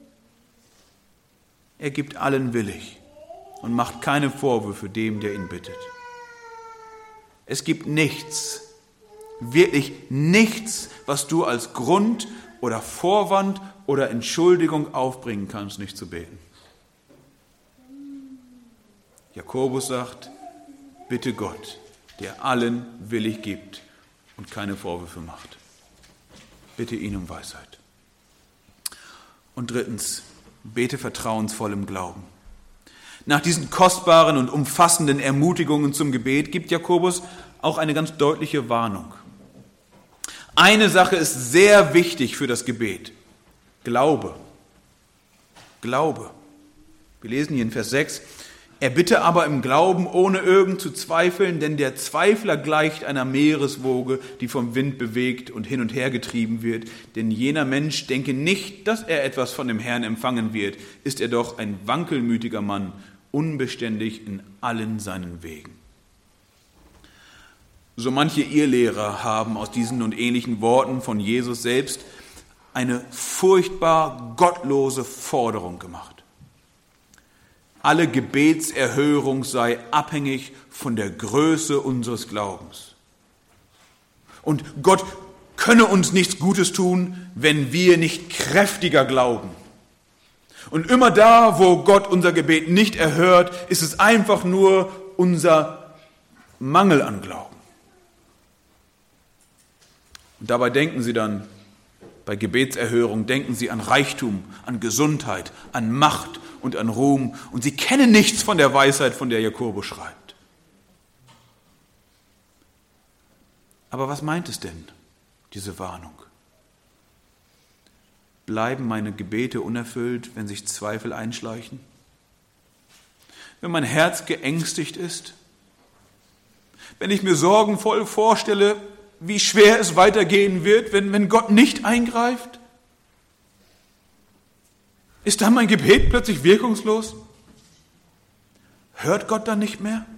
S1: Er gibt allen willig und macht keine Vorwürfe dem, der ihn bittet. Es gibt nichts, wirklich nichts, was du als Grund oder Vorwand oder Entschuldigung aufbringen kannst, nicht zu beten. Jakobus sagt, bitte Gott, der allen willig gibt und keine Vorwürfe macht. Bitte ihn um Weisheit. Und drittens, bete vertrauensvoll im Glauben. Nach diesen kostbaren und umfassenden Ermutigungen zum Gebet gibt Jakobus auch eine ganz deutliche Warnung. Eine Sache ist sehr wichtig für das Gebet. Glaube. Glaube. Wir lesen hier in Vers sechs, er bitte aber im Glauben, ohne irgend zu zweifeln, denn der Zweifler gleicht einer Meereswoge, die vom Wind bewegt und hin und her getrieben wird. Denn jener Mensch denke nicht, dass er etwas von dem Herrn empfangen wird, ist er doch ein wankelmütiger Mann, unbeständig in allen seinen Wegen. So manche Irrlehrer haben aus diesen und ähnlichen Worten von Jesus selbst eine furchtbar gottlose Forderung gemacht. Alle Gebetserhörung sei abhängig von der Größe unseres Glaubens. Und Gott könne uns nichts Gutes tun, wenn wir nicht kräftiger glauben. Und immer da, wo Gott unser Gebet nicht erhört, ist es einfach nur unser Mangel an Glauben. Und dabei denken Sie dann, bei Gebetserhörung denken Sie an Reichtum, an Gesundheit, an Macht und an Ruhm. Und Sie kennen nichts von der Weisheit, von der Jakobus schreibt. Aber was meint es denn, diese Warnung? Bleiben meine Gebete unerfüllt, wenn sich Zweifel einschleichen? Wenn mein Herz geängstigt ist? Wenn ich mir sorgenvoll vorstelle, wie schwer es weitergehen wird, wenn, wenn Gott nicht eingreift? Ist dann mein Gebet plötzlich wirkungslos? Hört Gott dann nicht mehr?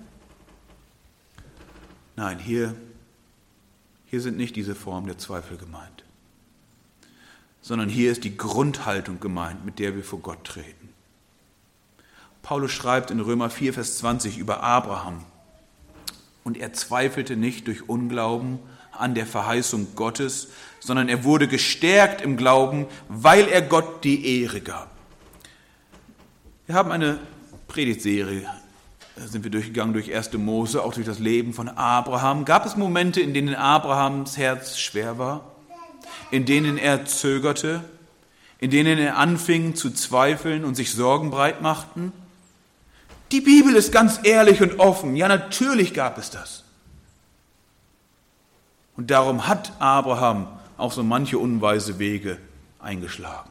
S1: Nein, hier, hier sind nicht diese Formen der Zweifel gemeint, sondern hier ist die Grundhaltung gemeint, mit der wir vor Gott treten. Paulus schreibt in Römer vier, Vers zwanzig über Abraham: Und er zweifelte nicht durch Unglauben an der Verheißung Gottes, sondern er wurde gestärkt im Glauben, weil er Gott die Ehre gab. Wir haben eine Predigtserie, da sind wir durchgegangen durch erste Mose, auch durch das Leben von Abraham. Gab es Momente, in denen Abrahams Herz schwer war, in denen er zögerte, in denen er anfing zu zweifeln und sich Sorgen breit machten? Die Bibel ist ganz ehrlich und offen. Ja, natürlich gab es das. Und darum hat Abraham auch so manche unweise Wege eingeschlagen.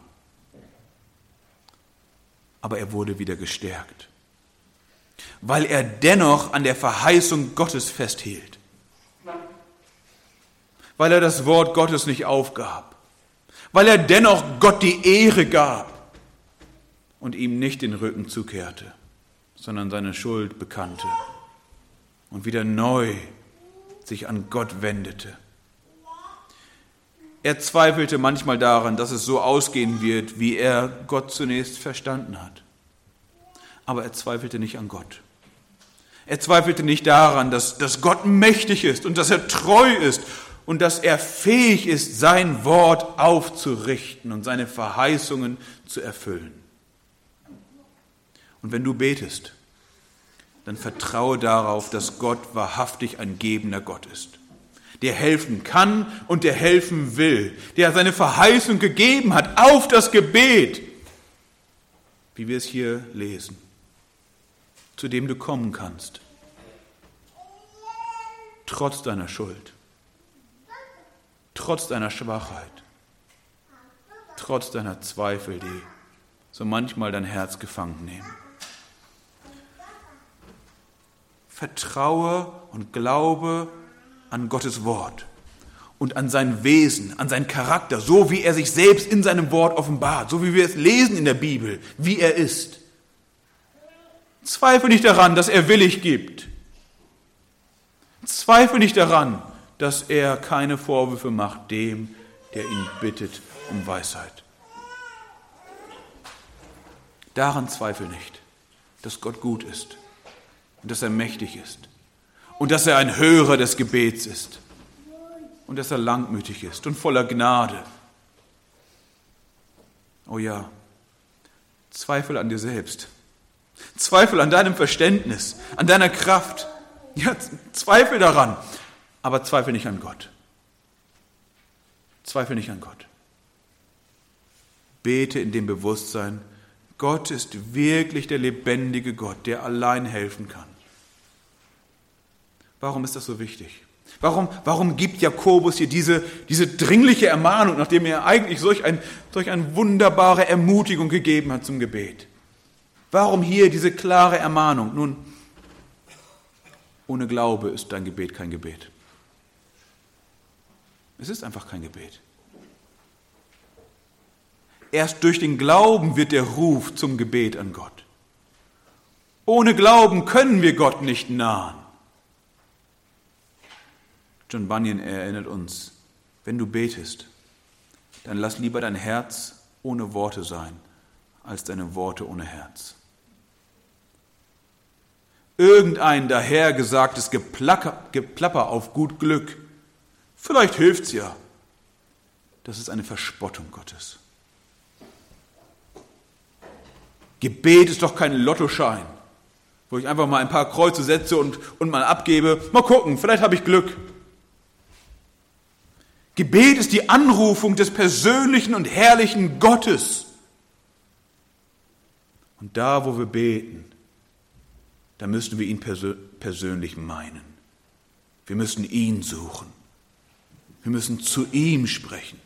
S1: Aber er wurde wieder gestärkt, weil er dennoch an der Verheißung Gottes festhielt, weil er das Wort Gottes nicht aufgab, weil er dennoch Gott die Ehre gab und ihm nicht den Rücken zukehrte, sondern seine Schuld bekannte und wieder neu sich an Gott wendete. Er zweifelte manchmal daran, dass es so ausgehen wird, wie er Gott zunächst verstanden hat. Aber er zweifelte nicht an Gott. Er zweifelte nicht daran, dass, dass Gott mächtig ist und dass er treu ist und dass er fähig ist, sein Wort aufzurichten und seine Verheißungen zu erfüllen. Und wenn du betest, dann vertraue darauf, dass Gott wahrhaftig ein gebender Gott ist, der helfen kann und der helfen will, der seine Verheißung gegeben hat auf das Gebet, wie wir es hier lesen, zu dem du kommen kannst, trotz deiner Schuld, trotz deiner Schwachheit, trotz deiner Zweifel, die so manchmal dein Herz gefangen nehmen. Vertraue und glaube an Gottes Wort und an sein Wesen, an seinen Charakter, so wie er sich selbst in seinem Wort offenbart, so wie wir es lesen in der Bibel, wie er ist. Zweifle nicht daran, dass er willig gibt. Zweifle nicht daran, dass er keine Vorwürfe macht dem, der ihn bittet um Weisheit. Daran zweifle nicht, dass Gott gut ist und dass er mächtig ist und dass er ein Hörer des Gebets ist und dass er langmütig ist und voller Gnade. Oh ja, zweifle an dir selbst. Zweifel an deinem Verständnis, an deiner Kraft. Ja, Zweifel daran, aber zweifel nicht an Gott. Zweifel nicht an Gott. Bete in dem Bewusstsein, Gott ist wirklich der lebendige Gott, der allein helfen kann. Warum ist das so wichtig? Warum, warum gibt Jakobus hier diese, diese dringliche Ermahnung, nachdem er eigentlich solch, ein, solch eine wunderbare Ermutigung gegeben hat zum Gebet? Warum hier diese klare Ermahnung? Nun, ohne Glaube ist dein Gebet kein Gebet. Es ist einfach kein Gebet. Erst durch den Glauben wird der Ruf zum Gebet an Gott. Ohne Glauben können wir Gott nicht nahen. John Bunyan erinnert uns, wenn du betest, dann lass lieber dein Herz ohne Worte sein, als deine Worte ohne Herz. Irgendein dahergesagtes Geplacker, Geplapper auf gut Glück, vielleicht hilft's ja. Das ist eine Verspottung Gottes. Gebet ist doch kein Lottoschein, wo ich einfach mal ein paar Kreuze setze und, und mal abgebe. Mal gucken, vielleicht habe ich Glück. Gebet ist die Anrufung des persönlichen und herrlichen Gottes. Und da, wo wir beten, da müssen wir ihn persö- persönlich meinen. Wir müssen ihn suchen. Wir müssen zu ihm sprechen.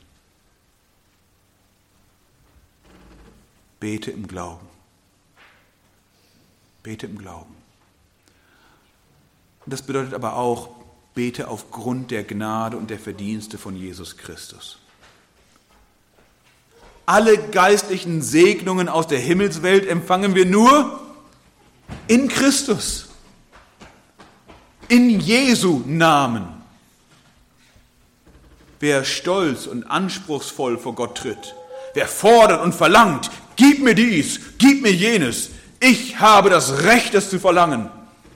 S1: Bete im Glauben. Bete im Glauben. Und das bedeutet aber auch, bete aufgrund der Gnade und der Verdienste von Jesus Christus. Alle geistlichen Segnungen aus der Himmelswelt empfangen wir nur in Christus, in Jesu Namen. Wer stolz und anspruchsvoll vor Gott tritt, wer fordert und verlangt, gib mir dies, gib mir jenes, ich habe das Recht, es zu verlangen.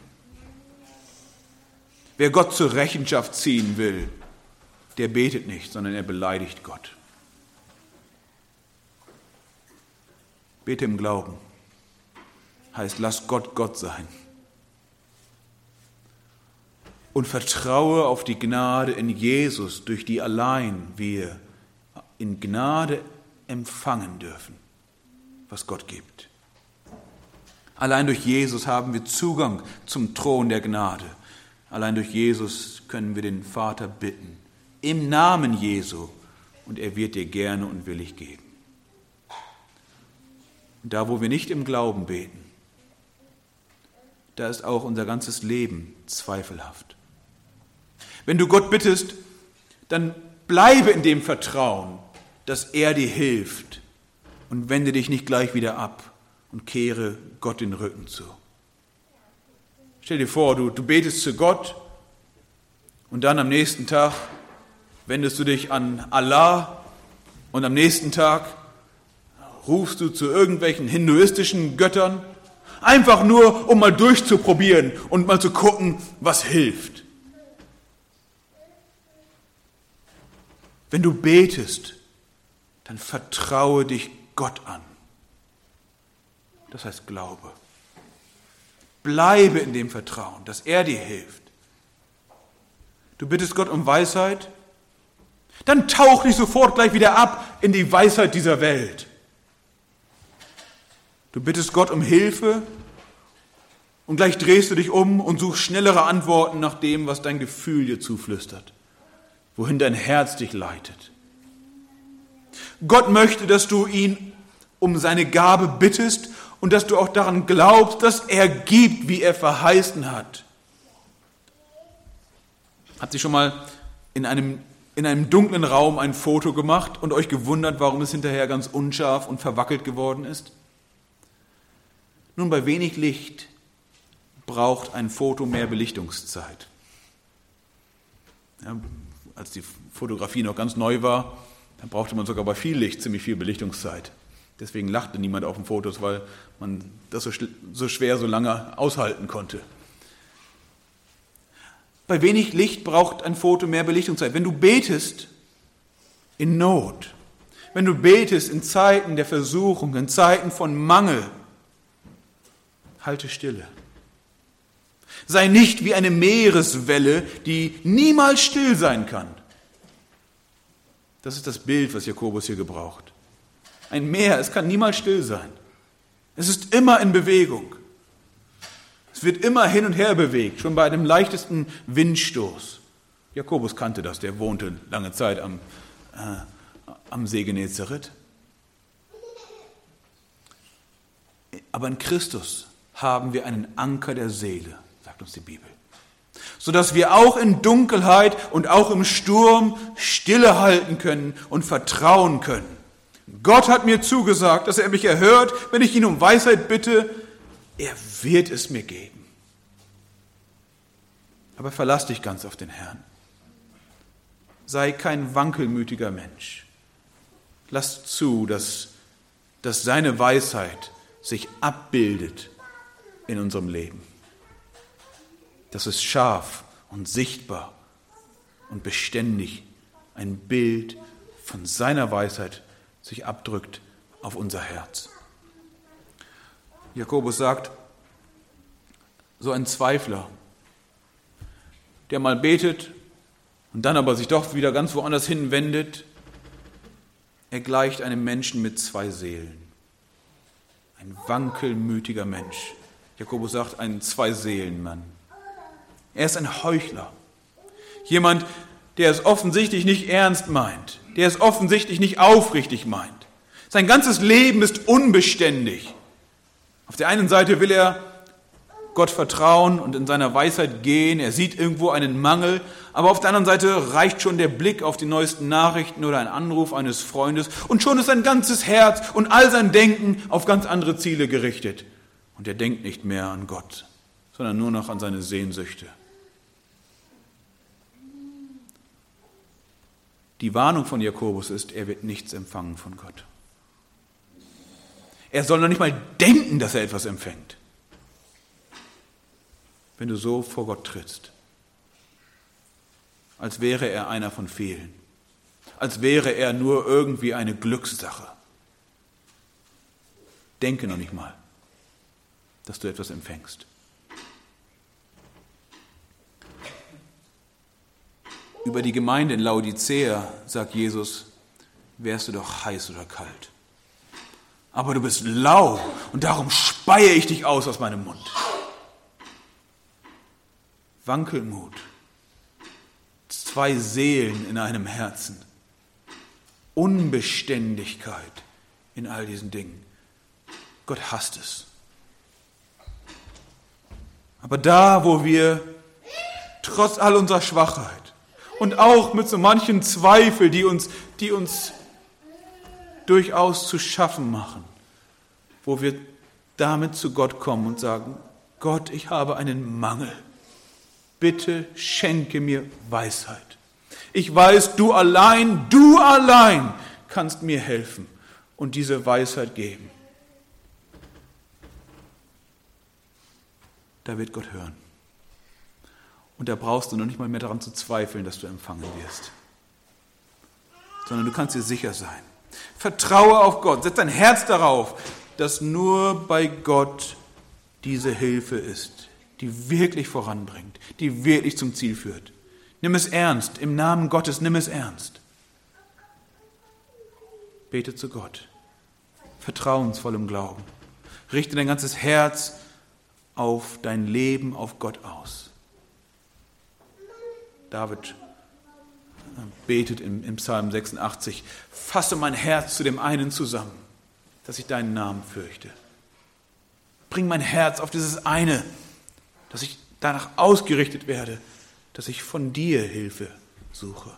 S1: Wer Gott zur Rechenschaft ziehen will, der betet nicht, sondern er beleidigt Gott. Bete im Glauben. Heißt, lass Gott Gott sein. Und vertraue auf die Gnade in Jesus, durch die allein wir in Gnade empfangen dürfen, was Gott gibt. Allein durch Jesus haben wir Zugang zum Thron der Gnade. Allein durch Jesus können wir den Vater bitten, im Namen Jesu, und er wird dir gerne und willig geben. Und da, wo wir nicht im Glauben beten, da ist auch unser ganzes Leben zweifelhaft. Wenn du Gott bittest, dann bleibe in dem Vertrauen, dass er dir hilft, und wende dich nicht gleich wieder ab und kehre Gott den Rücken zu. Stell dir vor, du, du betest zu Gott und dann am nächsten Tag wendest du dich an Allah und am nächsten Tag rufst du zu irgendwelchen hinduistischen Göttern, einfach nur, um mal durchzuprobieren und mal zu gucken, was hilft. Wenn du betest, dann vertraue dich Gott an. Das heißt Glaube. Bleibe in dem Vertrauen, dass er dir hilft. Du bittest Gott um Weisheit, dann tauch nicht sofort gleich wieder ab in die Weisheit dieser Welt. Du bittest Gott um Hilfe und gleich drehst du dich um und suchst schnellere Antworten nach dem, was dein Gefühl dir zuflüstert, wohin dein Herz dich leitet. Gott möchte, dass du ihn um seine Gabe bittest und dass du auch daran glaubst, dass er gibt, wie er verheißen hat. Habt ihr schon mal in einem, in einem dunklen Raum ein Foto gemacht und euch gewundert, warum es hinterher ganz unscharf und verwackelt geworden ist? Nun, bei wenig Licht braucht ein Foto mehr Belichtungszeit. Ja, als die Fotografie noch ganz neu war, dann brauchte man sogar bei viel Licht ziemlich viel Belichtungszeit. Deswegen lachte niemand auf den Fotos, weil man das so, so schwer, so lange aushalten konnte. Bei wenig Licht braucht ein Foto mehr Belichtungszeit. Wenn du betest in Not, wenn du betest in Zeiten der Versuchung, in Zeiten von Mangel, Halte Stille. Sei nicht wie eine Meereswelle, die niemals still sein kann. Das ist das Bild, was Jakobus hier gebraucht. Ein Meer, es kann niemals still sein. Es ist immer in Bewegung. Es wird immer hin und her bewegt, schon bei einem leichtesten Windstoß. Jakobus kannte das, der wohnte lange Zeit am, äh, am See Genezareth. Aber in Christus haben wir einen Anker der Seele, sagt uns die Bibel. Sodass wir auch in Dunkelheit und auch im Sturm Stille halten können und vertrauen können. Gott hat mir zugesagt, dass er mich erhört, wenn ich ihn um Weisheit bitte. Er wird es mir geben. Aber verlass dich ganz auf den Herrn. Sei kein wankelmütiger Mensch. Lass zu, dass, dass seine Weisheit sich abbildet in unserem Leben. Dass es scharf und sichtbar und beständig ein Bild von seiner Weisheit sich abdrückt auf unser Herz. Jakobus sagt, so ein Zweifler, der mal betet und dann aber sich doch wieder ganz woanders hinwendet, er gleicht einem Menschen mit zwei Seelen. Ein wankelmütiger Mensch. Jakobus sagt, ein Zwei-Seelen-Mann. Er ist ein Heuchler. Jemand, der es offensichtlich nicht ernst meint, der es offensichtlich nicht aufrichtig meint. Sein ganzes Leben ist unbeständig. Auf der einen Seite will er Gott vertrauen und in seiner Weisheit gehen. Er sieht irgendwo einen Mangel, aber auf der anderen Seite reicht schon der Blick auf die neuesten Nachrichten oder ein Anruf eines Freundes und schon ist sein ganzes Herz und all sein Denken auf ganz andere Ziele gerichtet. Und er denkt nicht mehr an Gott, sondern nur noch an seine Sehnsüchte. Die Warnung von Jakobus ist, er wird nichts empfangen von Gott. Er soll noch nicht mal denken, dass er etwas empfängt. Wenn du so vor Gott trittst, als wäre er einer von vielen, als wäre er nur irgendwie eine Glückssache. Denke noch nicht mal, dass du etwas empfängst. Über die Gemeinde in Laodicea sagt Jesus, wärst du doch heiß oder kalt. Aber du bist lau und darum speie ich dich aus aus meinem Mund. Wankelmut, zwei Seelen in einem Herzen, Unbeständigkeit in all diesen Dingen. Gott hasst es. Aber da, wo wir trotz all unserer Schwachheit und auch mit so manchen Zweifel, die uns, die uns durchaus zu schaffen machen, wo wir damit zu Gott kommen und sagen, Gott, ich habe einen Mangel. Bitte schenke mir Weisheit. Ich weiß, du allein, du allein kannst mir helfen und diese Weisheit geben. Da wird Gott hören. Und da brauchst du noch nicht mal mehr daran zu zweifeln, dass du empfangen wirst. Sondern du kannst dir sicher sein. Vertraue auf Gott, setz dein Herz darauf, dass nur bei Gott diese Hilfe ist, die wirklich voranbringt, die wirklich zum Ziel führt. Nimm es ernst, im Namen Gottes, nimm es ernst. Bete zu Gott, vertrauensvoll im Glauben. Richte dein ganzes Herz auf dein Leben, auf Gott aus. David betet im, im Psalm sechsundachtzig, fasse mein Herz zu dem einen zusammen, dass ich deinen Namen fürchte. Bring mein Herz auf dieses eine, dass ich danach ausgerichtet werde, dass ich von dir Hilfe suche.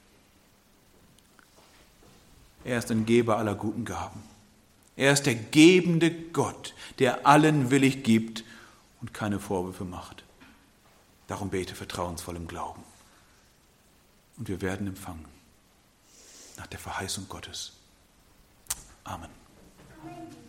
S1: Er ist ein Geber aller guten Gaben. Er ist der gebende Gott, der allen willig gibt und keine Vorwürfe macht. Darum bete vertrauensvoll im Glauben. Und wir werden empfangen nach der Verheißung Gottes. Amen.